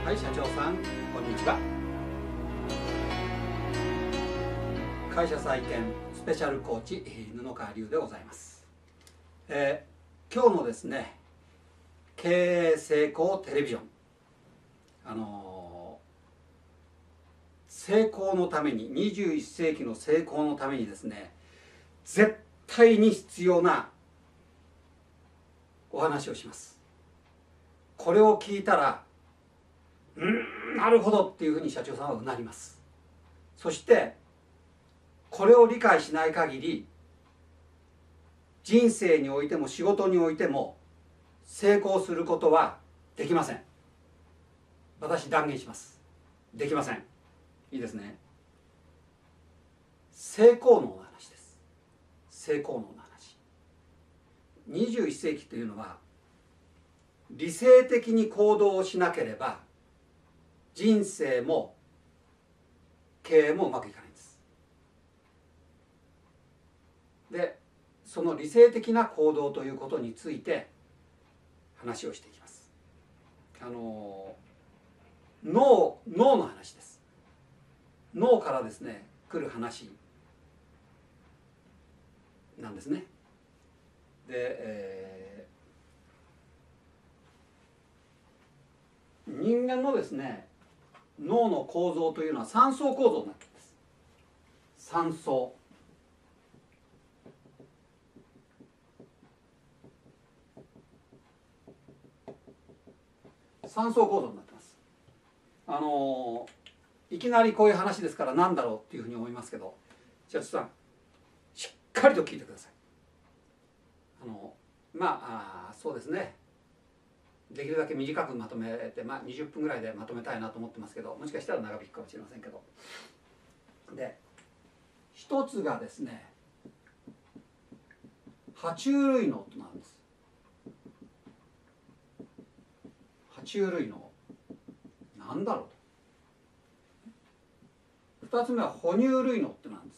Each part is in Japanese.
はい、社長さん、こんにちは。会社再建スペシャルコーチ布川龍でございます。今日のですね、経営成功テレビジョン、成功のために、21世紀の成功のためにですね、絶対に必要なお話をします。これを聞いたら、なるほどっていうふうに社長さんはうなります。そしてこれを理解しない限り、人生においても仕事においても成功することはできません。私断言します。できません。いいですね。成功能の話です。成功能の話。21世紀というのは、理性的に行動をしなければ人生も経営もうまくいかないんです。で、その理性的な行動ということについて話をしていきます。脳の話です。脳からですね、来る話なんですね。で、人間のですね、脳の構造というのは3層構造になっています。3層。3層構造になっています。いきなりこういう話ですから何だろうっていうふうに思いますけど、社長さん、しっかりと聞いてください。そうですね、できるだけ短くまとめて、20分ぐらいでまとめたいなと思ってますけど、もしかしたら長引くかもしれませんけど、で、一つがですね、爬虫類脳となんです。爬虫類脳なんだろうと。2つ目は哺乳類脳ってなんです。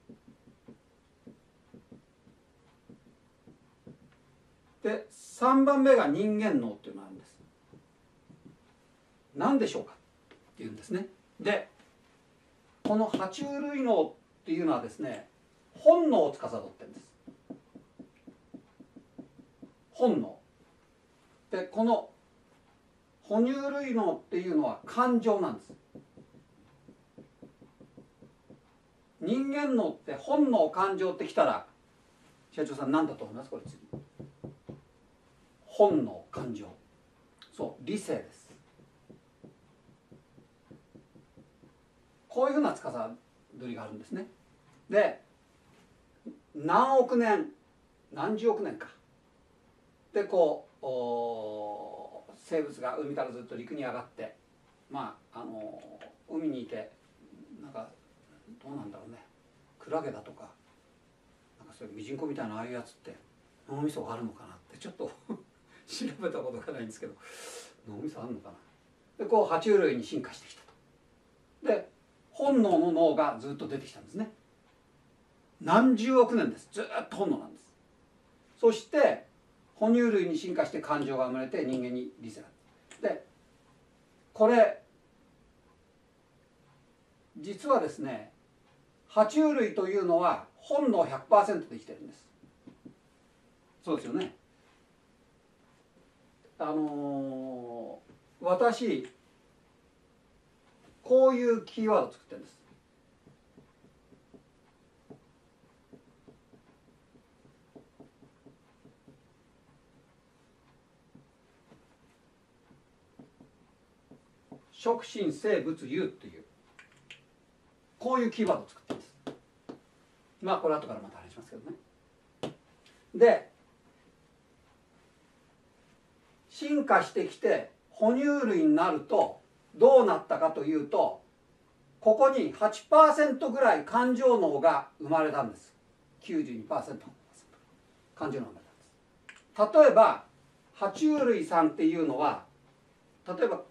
で、3番目が人間脳っていうのがあるんです。何でしょうかっていうんですね。で、この爬虫類脳っていうのはですね、本能を司ってるんです。本能で、この哺乳類脳っていうのは感情なんです。人間脳って本能感情ってきたら、社長さん何だと思います？これ次、本能感情、そう理性です。こういうふうな司りがあるんですね。で、何億年何十億年かでこう生物が海からずっと陸に上がって、海にいて、なんかどうなんだろうね、クラゲだとか、なんかそういうミジンコみたいなああいうやつって脳みそがあるのかなってちょっと調べたことがないんですけど、脳みそあるのかな。でこう爬虫類に進化してきたと。で本能の脳がずっと出てきたんですね。何十億年です。ずっと本能なんです。そして哺乳類に進化して感情が生まれて人間に理性がある。でこれ実はですね、爬虫類というのは本能 100% で生きてるんです。そうですよね。私こういうキーワードを作ってるんです。食品生物有っていう、こういうキーワードを作ってるんです。これ後からまた話しますけどね。で進化してきて哺乳類になるとどうなったかというと、ここに 8% ぐらい感情脳が生まれたんです。 92% 感情脳が生まれたんです。例えば爬虫類さんっていうのは、例えば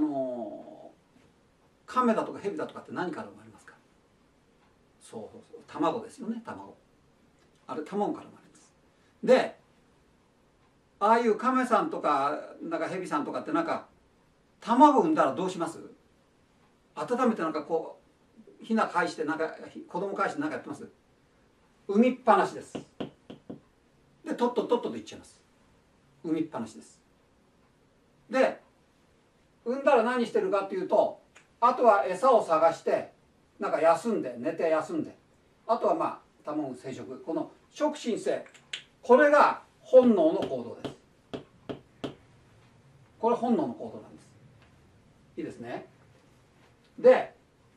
カメだとかヘビだとかって何から生まれますか？そう卵ですよね。卵、あれ卵から生まれます。でああいうカメさんとかなんかヘビさんとかってなんか卵産んだらどうします？温めてなんかこうヒナ返してなんか子供返してなんかやってます？産みっぱなしです。でとっととっとといっちゃいます。産みっぱなしです。で産んだら何してるかっていうと、あとは餌を探してなんか休んで寝て休んで、あとはまあ卵生殖、この触診性、これが本能の行動です。これ本能の行動なんです。いいですね。で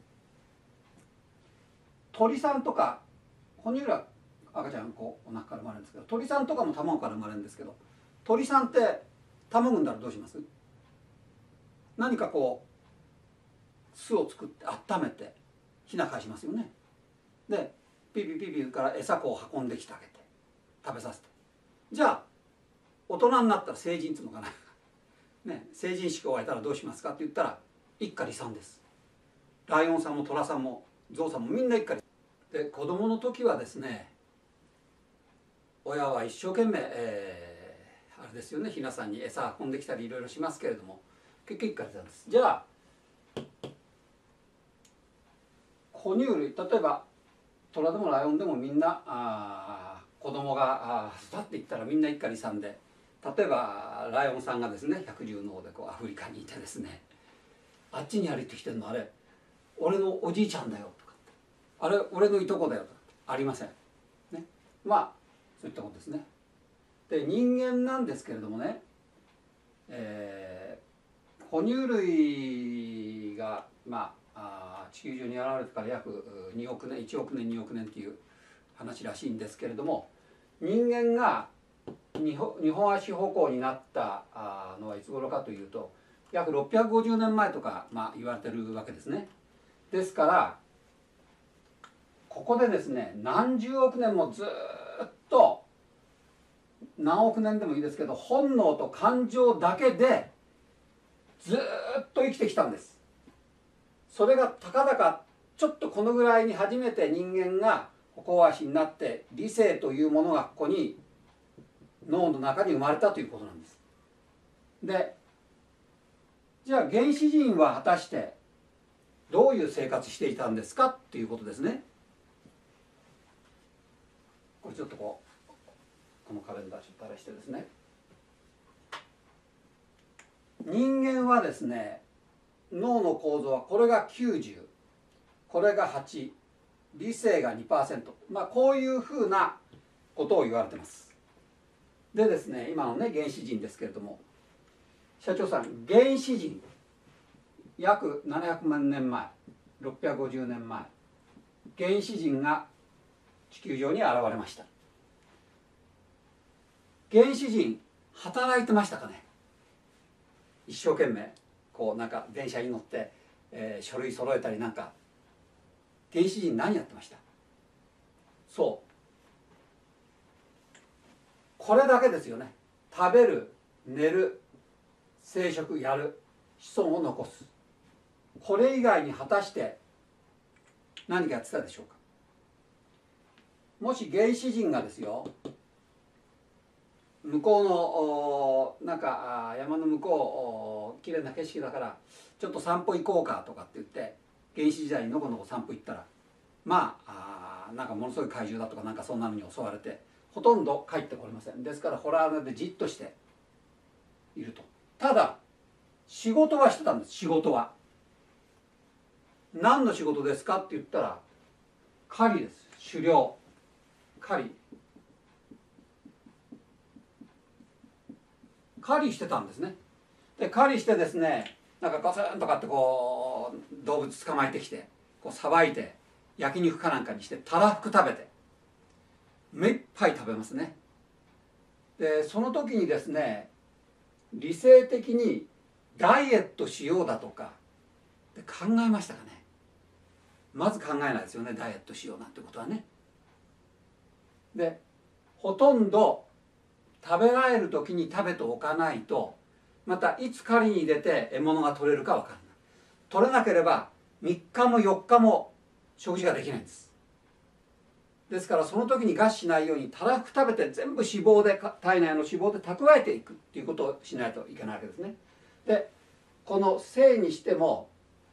鳥さんとか哺乳類は赤ちゃんこうお腹から生まれるんですけど、鳥さんとかも卵から生まれるんですけど、鳥さんって卵産んだらどうします？何かこう巣を作って温めてヒナ返しますよね。でピピピピから餌こう運んできてあげて食べさせて、じゃあ大人になったら成人っていうのかなね、成人式を終えたらどうしますかって言ったら一家離散です。ライオンさんもトラさんもゾウさんもみんな一家離散で、子供の時はですね、親は一生懸命、あれですよね、ひなさんに餌運んできたりいろいろしますけれども、結局一家離散です。じゃあ哺乳類、例えばトラでもライオンでもみんな子供が育っていったらみんな一家離散で、例えばライオンさんがですね百獣の王でこうアフリカにいてですね、あっちに歩いてきてるのあれ俺のおじいちゃんだよとか、あれ俺のいとこだよとかありませんね。まあそういったことですね。で人間なんですけれどもね、哺乳類がまあ地球上に現れてから約2億年1億年2億年っていう話らしいんですけれども、人間が日本足歩行になったのはいつ頃かというと約650年前とか、まあ、言われてるわけですね。ですからここでですね何十億年もずっと何億年でもいいですけど本能と感情だけでずっと生きてきたんです。それがたかだかちょっとこのぐらいに初めて人間が歩行足になって理性というものがここに脳の中に生まれたということなんです。でじゃあ原始人は果たしてどういう生活していたんですかっていうことですね。これちょっとこのカレンダーちょっとあれしてですね、人間はですね脳の構造はこれが90、これが8、理性が 2%、まあこういうふうなことを言われてます。でですね今のね原始人ですけれども、社長さん原始人約700万年前650年前原始人が地球上に現れました。原始人働いてましたかね。一生懸命こうなんか電車に乗って、書類揃えたりなんか、原始人何やってました？そうこれだけですよね。食べる、寝る、生殖やる、子孫を残す、これ以外に果たして何かやってたでしょうか。もし原始人がですよ向こうのなんか山の向こうきれいな景色だからちょっと散歩行こうかとかって言って原始時代にのこのこ散歩行ったら、まあなんかものすごい怪獣だとかなんかそんなのに襲われてほとんど帰ってこれません。ですからホラー穴でじっとしていると。ただ仕事はしてたんです。仕事は何の仕事ですかって言ったら狩りです。狩猟、狩りしてたんですね。で狩りしてですねなんかガツンとかってこう動物捕まえてきてこうさばいて焼肉かなんかにしてたらふく食べて目いっぱい食べますね。でその時にですね理性的にダイエットしようだとかで考えましたかね。まず考えないですよね、ダイエットしようなんてことはね。でほとんど食べられる時に食べておかないとまたいつ狩りに出て獲物が取れるか分からない。取れなければ3日も4日も食事ができないんです。ですからその時に餓死しないようにたらふく食べて全部脂肪で体内の脂肪で蓄えていくっていうことをしないといけないわけですね。でこの性にしても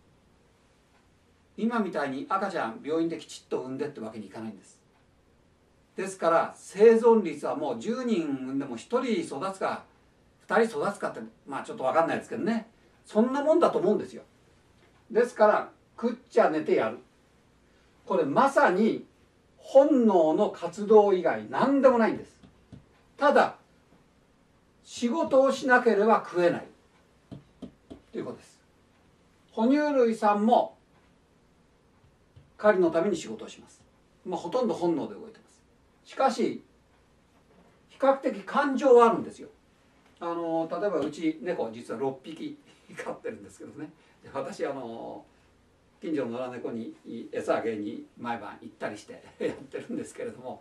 今みたいに赤ちゃん病院できちっと産んでってわけにいかないんです。ですから生存率はもう10人産んでも1人育つか2人育つかってまあちょっと分かんないですけどね、そんなもんだと思うんですよ。ですから食っちゃ寝てやる、これまさに本能の活動以外何でもないんです。ただ仕事をしなければ食えないということです。哺乳類さんも狩りのために仕事をします。まあ、ほとんど本能で動いてます。しかし比較的感情はあるんですよ。例えばうち猫実は6匹飼ってるんですけどね、で私近所の野良猫に餌あげに毎晩行ったりしてやってるんですけれども、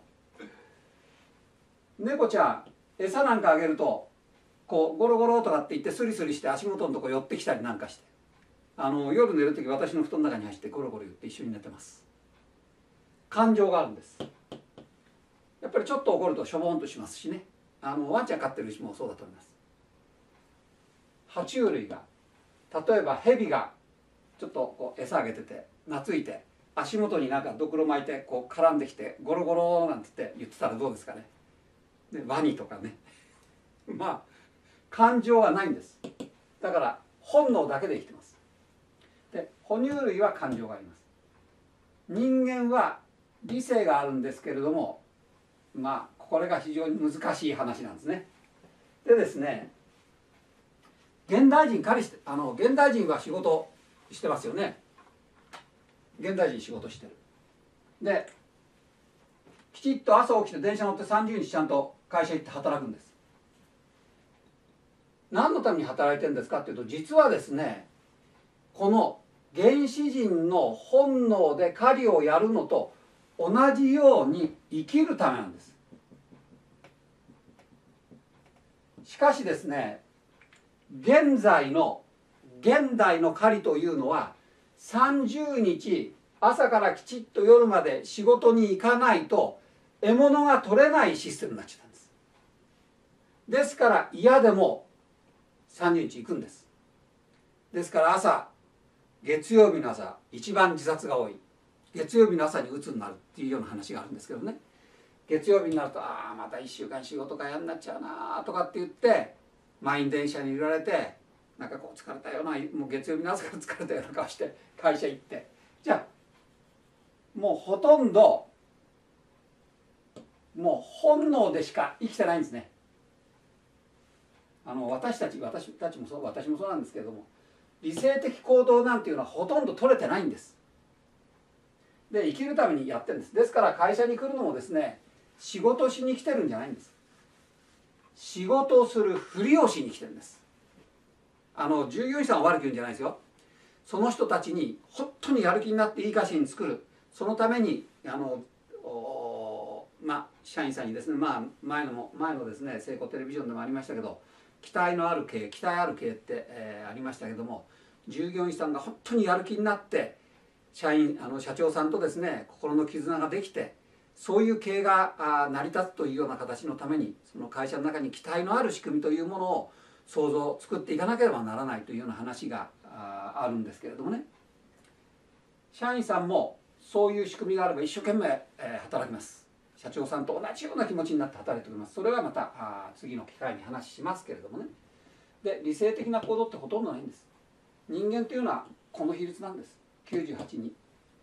猫ちゃん餌なんかあげるとこうゴロゴロとかって言ってスリスリして足元のとこ寄ってきたりなんかして、夜寝る時私の布団の中に走ってゴロゴロ言って一緒に寝てます。感情があるんです。やっぱりちょっと怒るとしょぼんとしますしね、ワンちゃん飼ってる人もそうだと思います。爬虫類が例えばヘビがちょっとこう餌あげてて懐いて足元になんかドクロ巻いてこう絡んできてゴロゴロなんて言ってたらどうですかね。でワニとかねまあ感情がないんです。だから本能だけで生きてます。で哺乳類は感情があります。人間は理性があるんですけれども、まあこれが非常に難しい話なんですね。でですね、現代人現代人は仕事してますよね。現代人仕事してる。できちっと朝起きて電車乗って30日ちゃんと会社行って働くんです。何のために働いてるんですかっていうと、実はですね、この原始人の本能で狩りをやるのと同じように生きるためなんです。しかしですね、現代の狩りというのは30日朝からきちっと夜まで仕事に行かないと獲物が取れないシステムになっちゃったんです。ですから嫌でも30日行くんです。ですから月曜日の朝一番自殺が多い、月曜日の朝に鬱になるっていうような話があるんですけどね、月曜日になるとまた1週間仕事が嫌になっちゃうなとかって言って満員電車に揺られてなんかこう疲れたような、もう月曜日の朝から疲れたような顔して会社行って、じゃあもうほとんどもう本能でしか生きてないんですね。私たちもそう、私もそうなんですけれども、理性的行動なんていうのはほとんど取れてないんです。で生きるためにやってるんです。ですから会社に来るのもですね、仕事しに来てるんじゃないんです。仕事をするふりをしに来てるんです。従業員さんを悪く言うんじゃないですよ。その人たちに本当にやる気になっていい会社に作る、そのために社員さんにですね、前のですね、成功テレビジョンでもありましたけど、期待ある経営って、ありましたけども、従業員さんが本当にやる気になって社長さんとですね心の絆ができて、そういう経営が成り立つというような形のために、その会社の中に期待のある仕組みというものを作っていかなければならないというような話があるんですけれどもね、社員さんもそういう仕組みがあれば一生懸命働きます。社長さんと同じような気持ちになって働いております。それはまた次の機会に話しますけれどもね。で理性的な行動ってほとんどないんです。人間というのはこの比率なんです。98に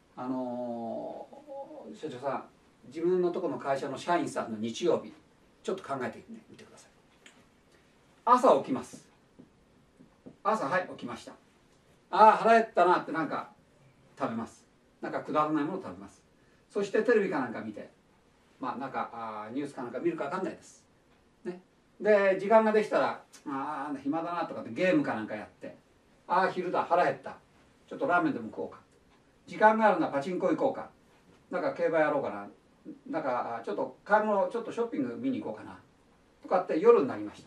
社長さん、自分のところの会社の社員さんの日曜日ちょっと考えてみてください。朝起きます。はい起きました。腹減ったなってなんか食べます。なんかくだらないものを食べます。そしてテレビかなんか見て、なんかニュースかなんか見るか分かんないです、ね、で時間ができたら暇だなとかってゲームかなんかやって、昼だ腹減った、ちょっとラーメンでも食おうか、時間があるならパチンコ行こうか、なんか競馬やろうかな、なんかちょっと買い物、ちょっとショッピング見に行こうかなとかって夜になりました。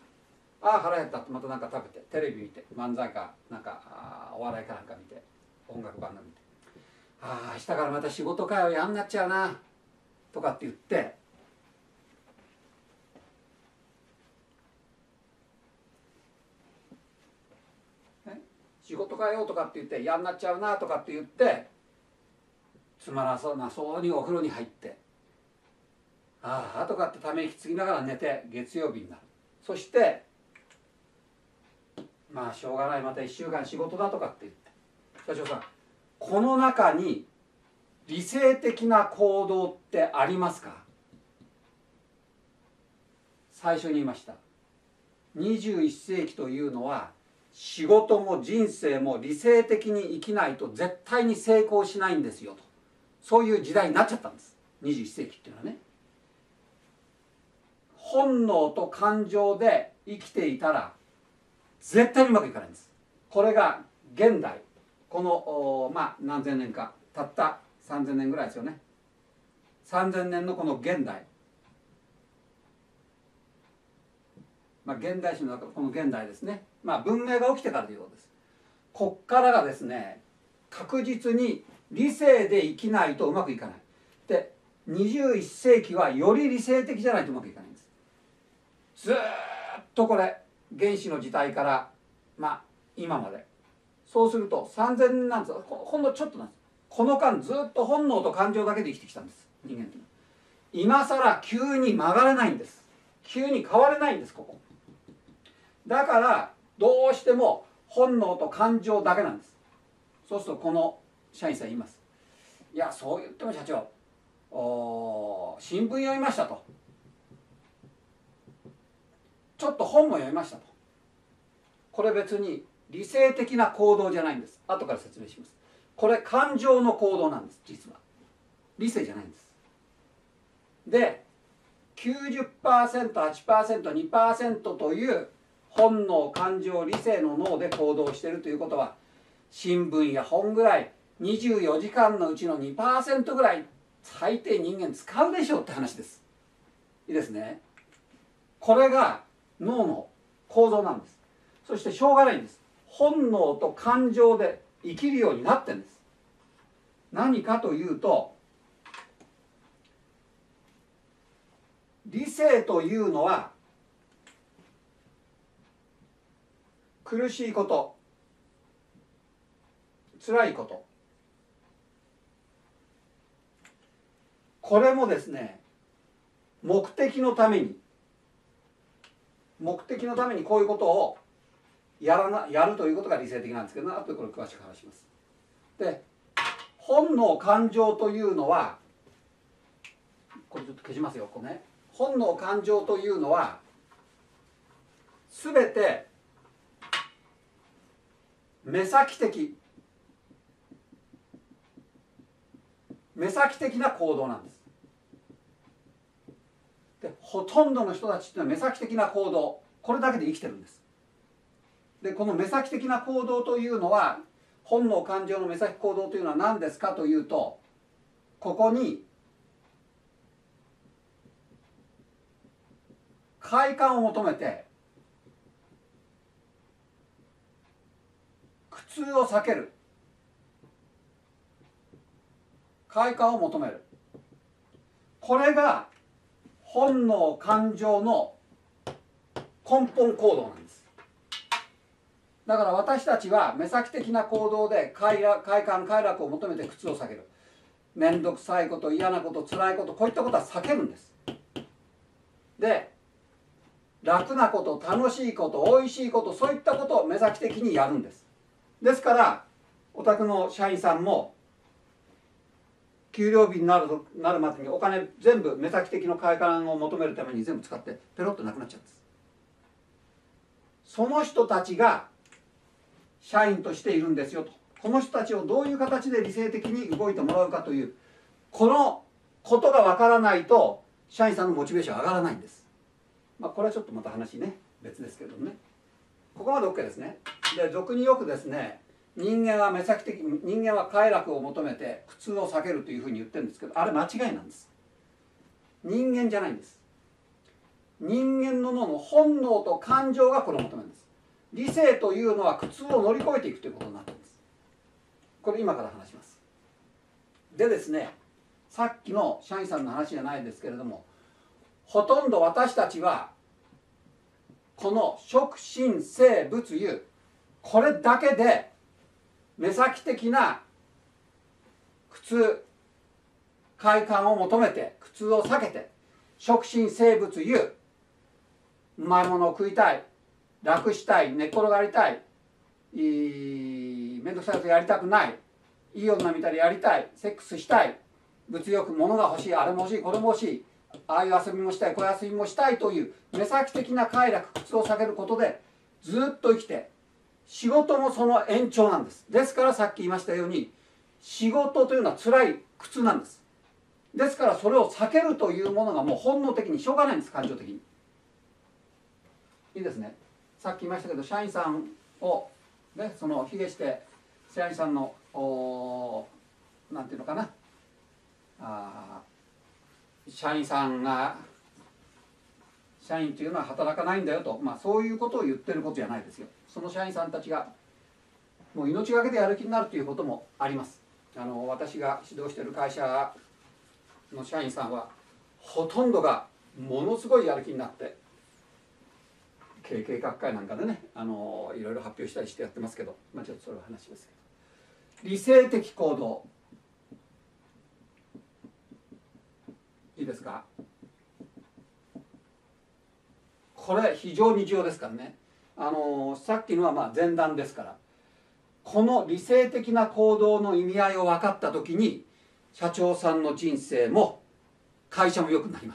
腹減ったってまたなんか食べてテレビ見て漫才かなんかお笑いかなんか見て音楽番組見て、明日からまた仕事かよ、やんなっちゃうなとかって言って、 事かよとかって言って嫌になっちゃうなとかって言ってつまらそうなそうにお風呂に入ってああとかってため息つきながら寝て月曜日になる。そしてまあしょうがないまた1週間仕事だとかって言って社長さんこの中に理性的な行動ってありますか？最初に言いました21世紀というのは仕事も人生も理性的に生きないと絶対に成功しないんですよとそういう時代になっちゃったんです。21世紀っていうのはね本能と感情で生きていたら絶対にうまくいかないんです。これが現代この何千年かたった3000年ぐらいですよね。3000年のこの現代現代史の中この現代ですね文明が起きてからということです。こっからがですね確実に理性で生きないとうまくいかない。で21世紀はより理性的じゃないとうまくいかないんです。ずっとこれ原始の時代から今までそうすると3000年なんですよ。ほんのちょっとなんです。この間ずっと本能と感情だけで生きてきたんです人間って。今更急に曲がれないんです。急に変われないんですここ。だからどうしても本能と感情だけなんです。そうするとこの社員さん言います。いやそう言っても社長新聞読みましたとちょっと本も読みましたとこれ別に理性的な行動じゃないんです。後から説明します。これ感情の行動なんです。実は理性じゃないんです。で 90%、8%、2% という本能感情理性の脳で行動しているということは新聞や本ぐらい24時間のうちの 2% ぐらい最低人間使うでしょうって話です。いいですね。これが脳の構造なんです。そしてしょうがないんです。本能と感情で生きるようになってるんです。何かというと理性というのは苦しいこと辛いことこれもですね目的のためにこういうことをやるということが理性的なんですけど後でこれ詳しく話します。で本能感情というのはこれちょっと消しますよこれね。本能感情というのはすべて目先的な行動なんです。でほとんどの人たちっていうのは目先的な行動これだけで生きてるんです。でこの目先的な行動というのは本能感情の目先行動というのは何ですかというとここに快感を求めて苦痛を避ける快感を求めるこれが本能感情の根本行動なんです。だから私たちは目先的な行動で快感快楽を求めて苦痛を避ける面倒くさいこと嫌なこと辛いことこういったことは避けるんです。で楽なこと楽しいことおいしいことそういったことを目先的にやるんです。ですからお宅の社員さんも給料日になるまでにお金全部目先的な快感を求めるために全部使ってペロッとなくなっちゃうんです。その人たちが社員としているんですよと。この人たちをどういう形で理性的に動いてもらうかというこのことがわからないと社員さんのモチベーション上がらないんです。これはちょっとまた話ね別ですけどね。ここまで OK ですね。で俗によくですね人間は快楽を求めて苦痛を避けるというふうに言ってるんですけどあれ間違いなんです。人間じゃないんです。人間の脳の本能と感情がこれを求めるんです。理性というのは苦痛を乗り越えていくということになっています。これ今から話します。でですねさっきの社員さんの話じゃないですけれどもほとんど私たちはこの食心性物有これだけで目先的な苦痛快感を求めて苦痛を避けて食心生物有うまいものを食いたい楽したい寝っ転がりたい面倒くさいことやりたくないいい女見たらやりたいセックスしたい物欲物が欲しいあれも欲しいこれも欲しいああいう遊びもしたいこういう遊びもしたいという目先的な快楽苦痛を避けることでずっと生きて仕事もその延長なんです。ですからさっき言いましたように仕事というのは辛い苦痛なんです。ですからそれを避けるというものがもう本能的にしょうがないんです感情的に。いいですね。さっき言いましたけど社員さんをねその卑下して社員さんのなんていうのかな社員さんが社員というのは働かないんだよと、そういうことを言ってることじゃないですよ。その社員さんたちがもう命がけでやる気になるということもあります。私が指導している会社の社員さんはほとんどがものすごいやる気になって経営計画会なんかでねいろいろ発表したりしてやってますけど、ちょっとそれは話ですけど理性的行動いいですか。これ非常に重要ですからね。さっきのは前段ですからこの理性的な行動の意味合いを分かった時に社長さんの人生も会社も良くなります。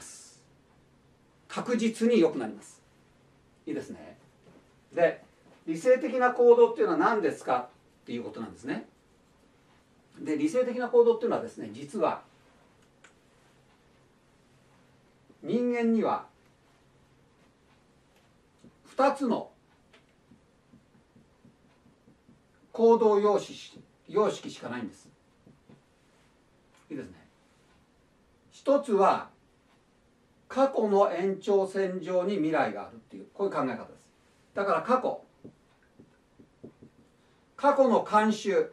確実に良くなります。いいですね。で理性的な行動っていうのは何ですかっていうことなんですね。で理性的な行動っていうのはですね実は人間には2つの行動様式しかないんです。いいですね。一つは過去の延長線上に未来があるっていうこういう考え方です。だから過去の慣習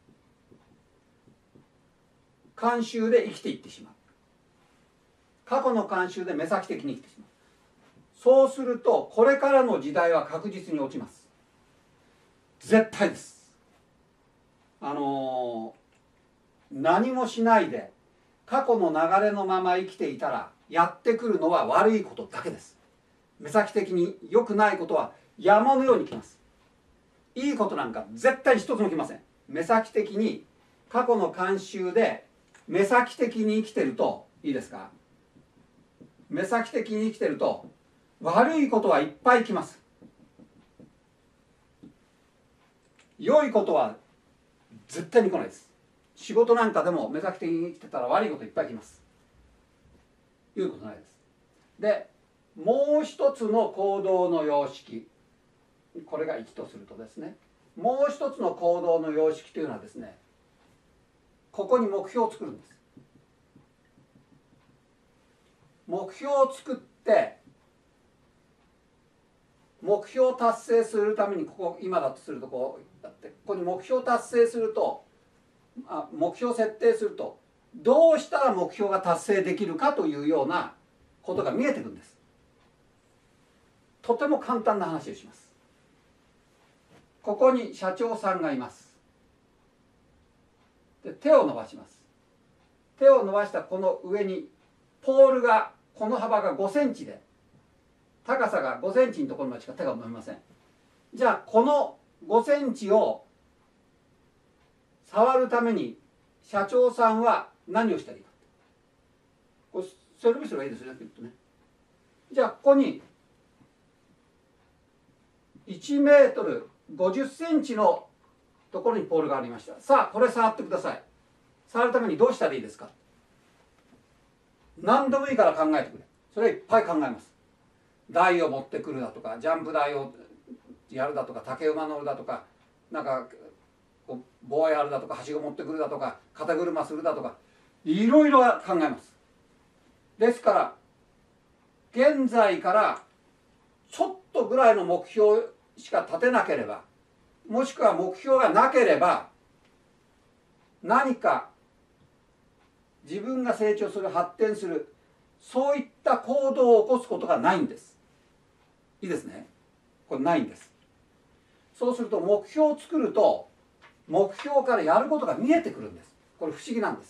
で生きていってしまう。過去の慣習で目先的に生きてしまう。そうするとこれからの時代は確実に落ちます。絶対です。何もしないで過去の流れのまま生きていたらやってくるのは悪いことだけです。目先的に良くないことは山のように来ます。いいことなんか絶対一つも来ません。目先的に過去の慣習で目先的に生きてるといいですか。目先的に生きてると悪いことはいっぱい来ます。良いことは絶対に来ないです。仕事なんかでも目先的に生きてたら悪いこといっぱい来ます。いうことないです。でもう一つの行動の様式これが1とするとですねもう一つの行動の様式というのはですねここに目標を作るんです。目標を作って目標を達成するために今だとするとこうやってここに目標を達成すると目標を設定するとどうしたら目標が達成できるかというようなことが見えてくるんです。とても簡単な話をします。ここに社長さんがいます。で手を伸ばします。手を伸ばしたこの上にポールがこの幅が5センチで高さが5センチのところまでしか手が伸びません。じゃあこの5センチを触るために社長さんは何をしたらいいか。これ背伸びすればいいですよねきっとね。じゃあここに1メートル50センチのところにポールがありました。さあこれ触ってください。触るためにどうしたらいいですか。何でもいいから考えてくれ。それはいっぱい考えます。台を持ってくるだとかジャンプ台をやるだとか竹馬乗るだとかなんか棒やるだとかはしご持ってくるだとか肩車するだとかいろいろ考えます。ですから現在からちょっとぐらいの目標しか立てなければもしくは目標がなければ何か自分が成長する発展するそういった行動を起こすことがないんです。いいですね。これないんです。そうすると目標を作ると目標からやることが見えてくるんです。これ不思議なんです。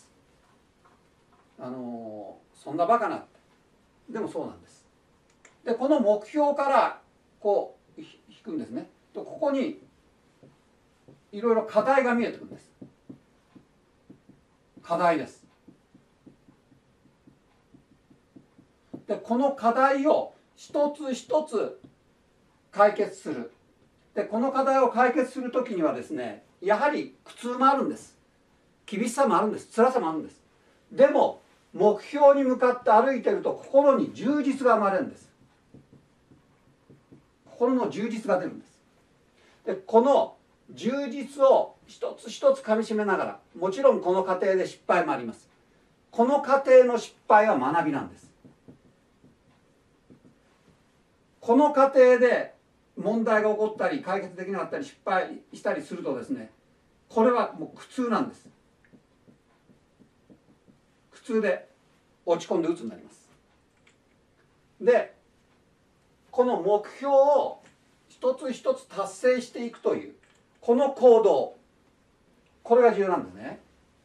そんなバカなってでもそうなんです。でこの目標からこう引くんですね。とここにいろいろ課題が見えてくるんです。課題です。でこの課題を一つ一つ解決する。でこの課題を解決するときにはですね、やはり苦痛もあるんです。厳しさもあるんです。辛さもあるんです。でも目標に向かって歩いてると心に充実が生まれるんです。心の充実が出るんです。でこの充実を一つ一つかみしめながら、もちろんこの過程で失敗もあります。この過程の失敗は学びなんです。この過程で問題が起こったり解決できなかったり失敗したりするとですね、これはもう苦痛なんです。苦痛で落ち込んで鬱になります。でこの目標を一つ一つ達成していくというこの行動、これが重要なんですね。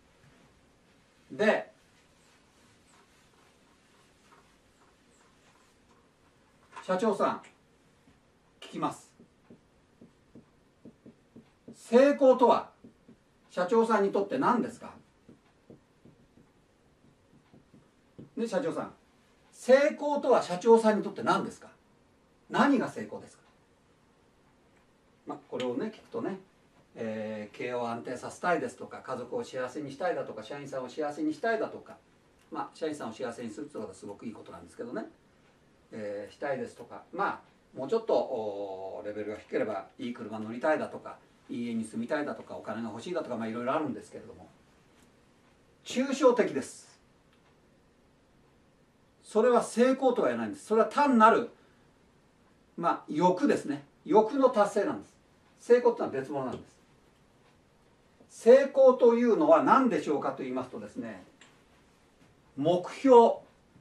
で社長さん聞きます。成功とは社長さんにとって何ですか？ね、社長さん、成功とは社長さんにとって何ですか？何が成功ですか？これをね聞くとね、経営を安定させたいですとか、家族を幸せにしたいだとか、社員さんを幸せにしたいだとか、社員さんを幸せにするってことはすごくいいことなんですけどね、したいですとか、もうちょっとレベルが低ければいい車乗りたいだとか、いい家に住みたいだとか、お金が欲しいだとか、いろいろあるんですけれども、抽象的です。それは成功とは言えないんです。それは単なる欲ですね。欲の達成なんです。成功というのは別物なんです。成功というのは何でしょうかと言いますとですね、目標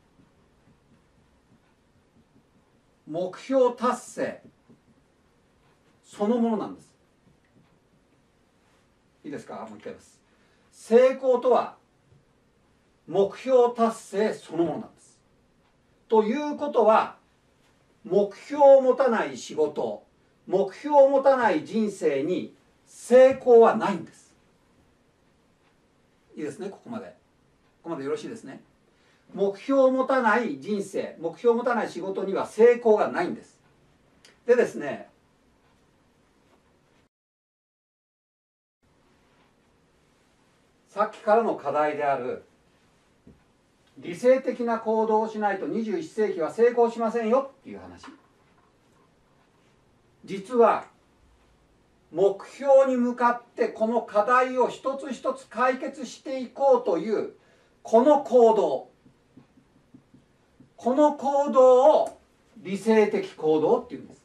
達成そのものなんです。いいですか？もう一回です。成功とは目標達成そのものなんです。ということは、目標を持たない仕事、目標を持たない人生に成功はないんです。いいですね、ここまでよろしいですね。目標を持たない人生、目標を持たない仕事には成功がないんです。でですね、さっきからの課題である理性的な行動をしないと21世紀は成功しませんよっていう話。実は目標に向かってこの課題を一つ一つ解決していこうというこの行動を理性的行動っていうんです。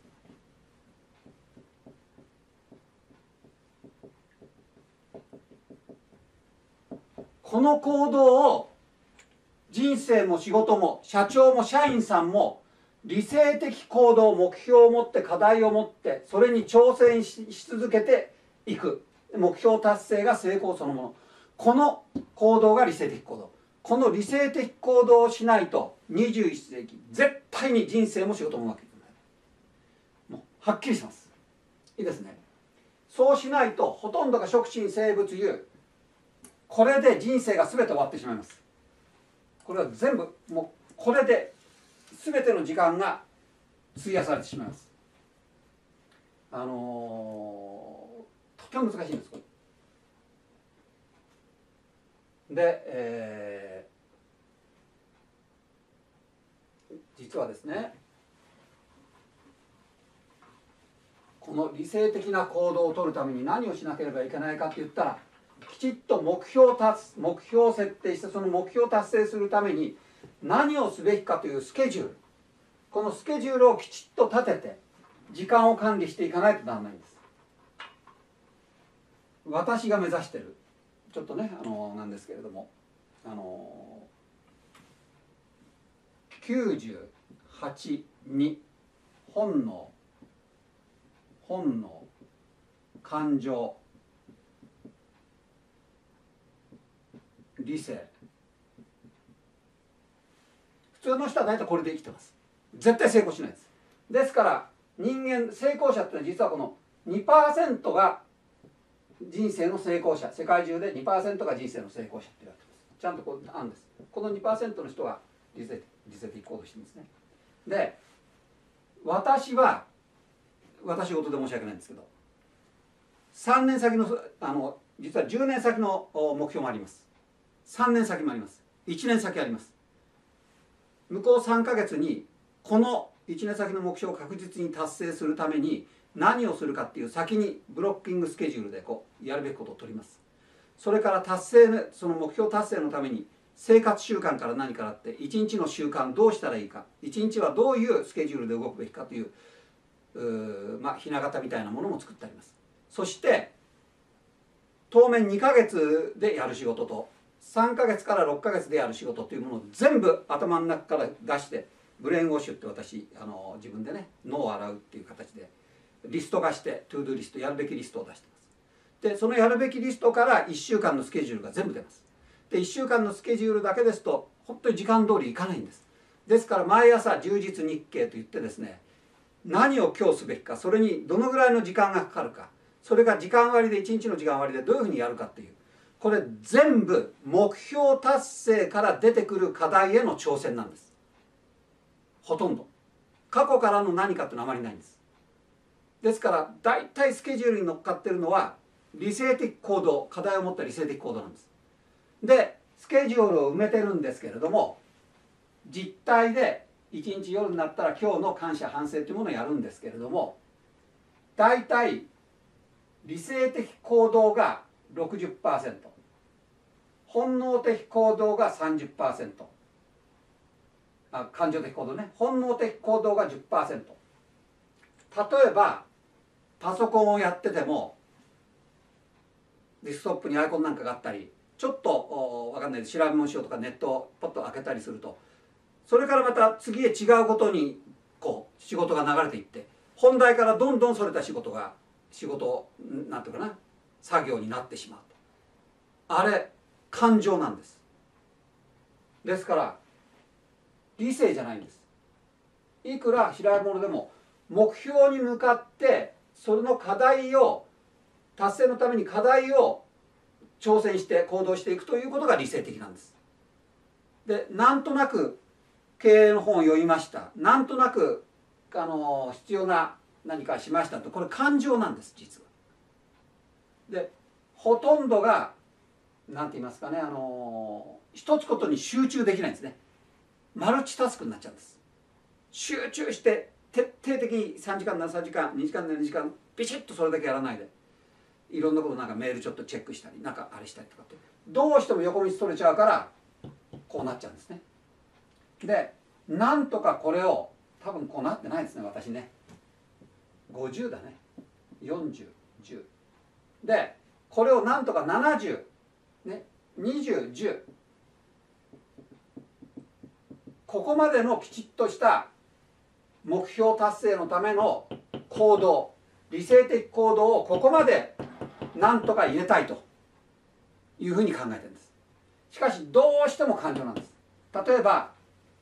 この行動を人生も仕事も社長も社員さんも理性的行動、目標を持って課題を持ってそれに挑戦 し続けていく。目標達成が成功そのもの。この行動が理性的行動。この理性的行動をしないと21世紀絶対に人生も仕事もうまくいかない。もうはっきりします。いいですね。そうしないとほとんどが食神生物有、これで人生が全て終わってしまいます。これは全部もうこれで全ての時間が費やされてしまいます。とても難しいんですこれで、実はですね、この理性的な行動を取るために何をしなければいけないかって言ったら、きちっと目標を設定して、その目標を達成するために何をすべきかというスケジュール、このスケジュールをきちっと立てて時間を管理していかないとならないんです。私が目指してるちょっとねなんですけれども、98.2本能、感情、 理性。普通の人は大体これで生きてます。絶対成功しないです。ですから人間成功者ってのは実はこの 2% が人生の成功者、世界中で 2% が人生の成功者って言われてます。ちゃんとこうあるんです。この 2% の人が理性的行動してるんですね。で、私事で申し訳ないんですけど、3年先の実は10年先の目標もあります。3年先もあります。1年先あります。向こう3ヶ月にこの1年先の目標を確実に達成するために何をするかっていう先にブロッキングスケジュールでこうやるべきことを取ります。それからその目標達成のために生活習慣から何からって一日の習慣どうしたらいいか、一日はどういうスケジュールで動くべきかというひな形みたいなものも作ってあります。そして当面2ヶ月でやる仕事と3ヶ月から6ヶ月でやる仕事というものを全部頭の中から出して、ブレインウォッシュって私自分でね脳を洗うっていう形でリスト化して、トゥードゥリスト、やるべきリストを出してます。でそのやるべきリストから1週間のスケジュールが全部出ます。で1週間のスケジュールだけですと本当に時間通りいかないんです。ですから毎朝充実日経といってですね、何を今日すべきか、それにどのぐらいの時間がかかるか、それが時間割で1日の時間割でどういうふうにやるかっていう、これ全部目標達成から出てくる課題への挑戦なんです。ほとんど過去からの何かっていうのはあまりないんです。ですから大体スケジュールに乗っかってるのは理性的行動、課題を持った理性的行動なんです。でスケジュールを埋めてるんですけれども、実態で一日夜になったら今日の感謝反省というものをやるんですけれども、大体理性的行動が 60%、 本能的行動が 30%、 感情的行動ね、本能的行動が 10%。 例えばパソコンをやっててもデスクトップにアイコンなんかがあったり、ちょっと分かんない調べ物しようとかネットをポッと開けたりすると、それからまた次へ違うことにこう仕事が流れていって、本題からどんどんそれた仕事なんていうかな、作業になってしまうと。あれ感情なんです。ですから理性じゃないんです。いくら調べ物でも目標に向かってそれの課題を達成のために課題を挑戦して行動していくということが理性的なんです。でなんとなく経営の本を読みました、なんとなく必要な何かしましたと、これ感情なんです実は。でほとんどが何て言いますかね、一つことに集中できないんですね。マルチタスクになっちゃうんです。集中して徹底的に3時間なら3時間、2時間なら2時間ビシッとそれだけやらないで、いろんなことなんかメールちょっとチェックしたりなんかあれしたりとかってどうしても横道取れちゃうからこうなっちゃうんですね。でなんとかこれを多分こうなってないですね私ね、50だね、40、10でこれをなんとか70ね、20、10、ここまでのきちっとした目標達成のための行動、理性的行動をここまでなんとか入れたいというふうに考えてるんです。しかしどうしても感情なんです。例えば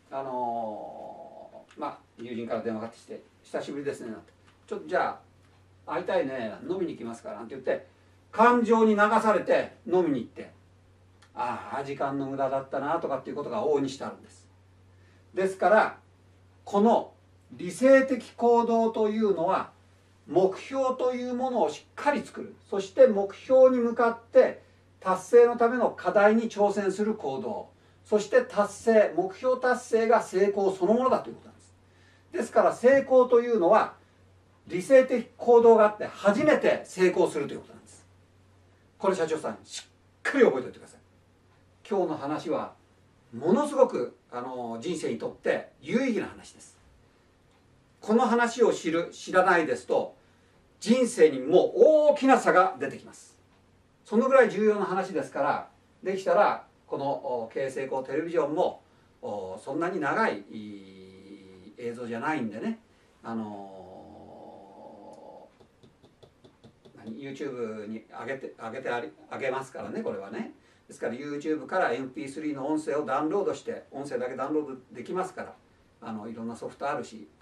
友人から電話がかかってきて「久しぶりですね」なんて「ちょっとじゃあ会いたいね、飲みに行きますから」なんて言って感情に流されて飲みに行って、ああ時間の無駄だったなとかっていうことが往々にしてあるんです。ですからこの理性的行動というのは目標というものをしっかり作る、そして目標に向かって達成のための課題に挑戦する行動、そして目標達成が成功そのものだということなんです。ですから成功というのは理性的行動があって初めて成功するということなんです。これ社長さんしっかり覚えておいてください。今日の話はものすごく人生にとって有意義な話です。この話を知らないですと人生にも大きな差が出てきます。そのぐらい重要な話ですから、できたらこの経営成功テレビジョンもそんなに長い映像じゃないんでね、YouTube に上げますからね、これはね。 ですから YouTube から MP3 の音声をダウンロードして音声だけダウンロードできますから、いろんなソフトあるし、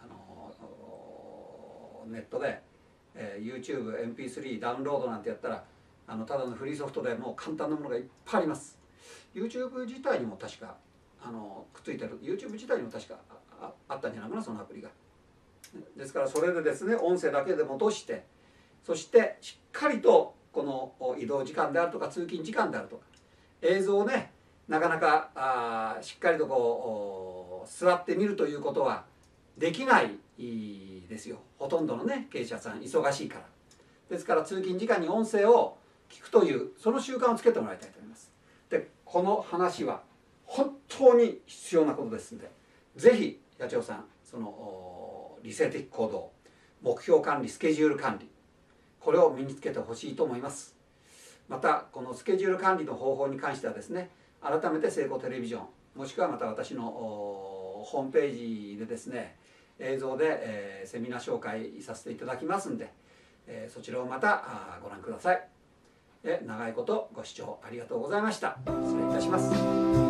ネットで、YouTube、MP3 ダウンロードなんてやったらただのフリーソフトでもう簡単なものがいっぱいあります。 YouTube 自体にも確かくっついてる YouTube 自体にも確かあったんじゃないかな、そのアプリが。ですからそれでですね、音声だけで戻して、そしてしっかりとこの移動時間であるとか通勤時間であるとか映像をね、なかなかしっかりとこう座ってみるということはできないですよ。ほとんどのね経営者さん忙しいから。ですから通勤時間に音声を聞くというその習慣をつけてもらいたいと思います。でこの話は本当に必要なことですので、ぜひ八千代さん、その理性的行動、目標管理、スケジュール管理、これを身につけてほしいと思います。またこのスケジュール管理の方法に関してはですね、改めて成功テレビジョン、もしくはまた私のホームページでですね映像で、セミナー紹介させていただきますんで、そちらをまたご覧ください。長いことご視聴ありがとうございました。失礼いたします。